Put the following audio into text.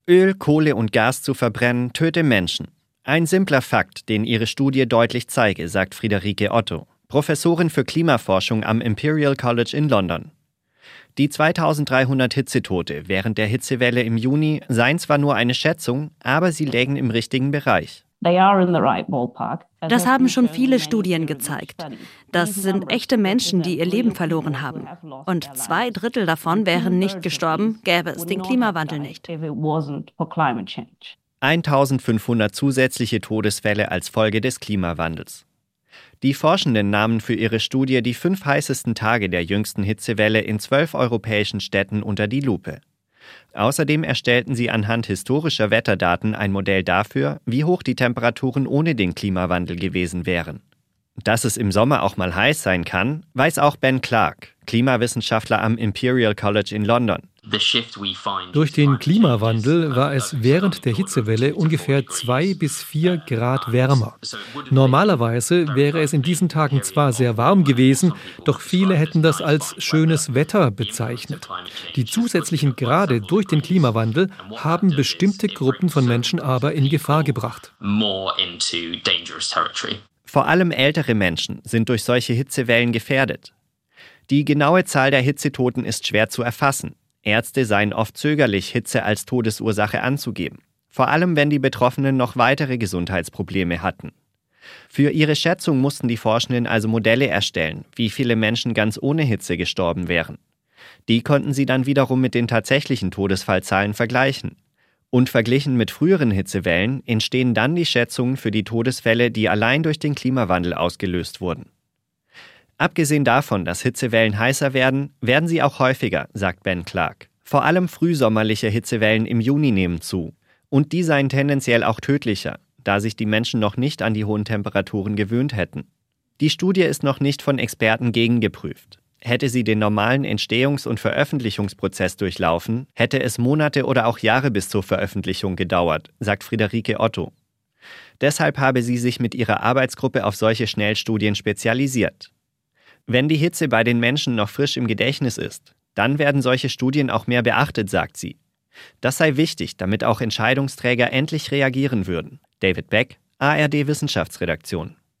Öl, Kohle und Gas zu verbrennen töte Menschen. Ein simpler Fakt, den ihre Studie deutlich zeige, sagt Friederike Otto, Professorin für Klimaforschung am Imperial College in London. Die 2300 Hitzetote während der Hitzewelle im Juni seien zwar nur eine Schätzung, aber sie lägen im richtigen Bereich. Das haben schon viele Studien gezeigt. Das sind echte Menschen, die ihr Leben verloren haben. Und 2/3 davon wären nicht gestorben, gäbe es den Klimawandel nicht. 1500 zusätzliche Todesfälle als Folge des Klimawandels. Die Forschenden nahmen für ihre Studie die 5 heißesten Tage der jüngsten Hitzewelle in 12 europäischen Städten unter die Lupe. Außerdem erstellten sie anhand historischer Wetterdaten ein Modell dafür, wie hoch die Temperaturen ohne den Klimawandel gewesen wären. Dass es im Sommer auch mal heiß sein kann, weiß auch Ben Clark, Klimawissenschaftler am Imperial College in London. Durch den Klimawandel war es während der Hitzewelle ungefähr 2 bis 4 Grad wärmer. Normalerweise wäre es in diesen Tagen zwar sehr warm gewesen, doch viele hätten das als schönes Wetter bezeichnet. Die zusätzlichen Grade durch den Klimawandel haben bestimmte Gruppen von Menschen aber in Gefahr gebracht. Vor allem ältere Menschen sind durch solche Hitzewellen gefährdet. Die genaue Zahl der Hitzetoten ist schwer zu erfassen. Ärzte seien oft zögerlich, Hitze als Todesursache anzugeben. Vor allem, wenn die Betroffenen noch weitere Gesundheitsprobleme hatten. Für ihre Schätzung mussten die Forschenden also Modelle erstellen, wie viele Menschen ganz ohne Hitze gestorben wären. Die konnten sie dann wiederum mit den tatsächlichen Todesfallzahlen vergleichen. Und verglichen mit früheren Hitzewellen entstehen dann die Schätzungen für die Todesfälle, die allein durch den Klimawandel ausgelöst wurden. Abgesehen davon, dass Hitzewellen heißer werden, werden sie auch häufiger, sagt Ben Clark. Vor allem frühsommerliche Hitzewellen im Juni nehmen zu. Und die seien tendenziell auch tödlicher, da sich die Menschen noch nicht an die hohen Temperaturen gewöhnt hätten. Die Studie ist noch nicht von Experten gegengeprüft. Hätte sie den normalen Entstehungs- und Veröffentlichungsprozess durchlaufen, hätte es Monate oder auch Jahre bis zur Veröffentlichung gedauert, sagt Friederike Otto. Deshalb habe sie sich mit ihrer Arbeitsgruppe auf solche Schnellstudien spezialisiert. Wenn die Hitze bei den Menschen noch frisch im Gedächtnis ist, dann werden solche Studien auch mehr beachtet, sagt sie. Das sei wichtig, damit auch Entscheidungsträger endlich reagieren würden. David Beck, ARD Wissenschaftsredaktion.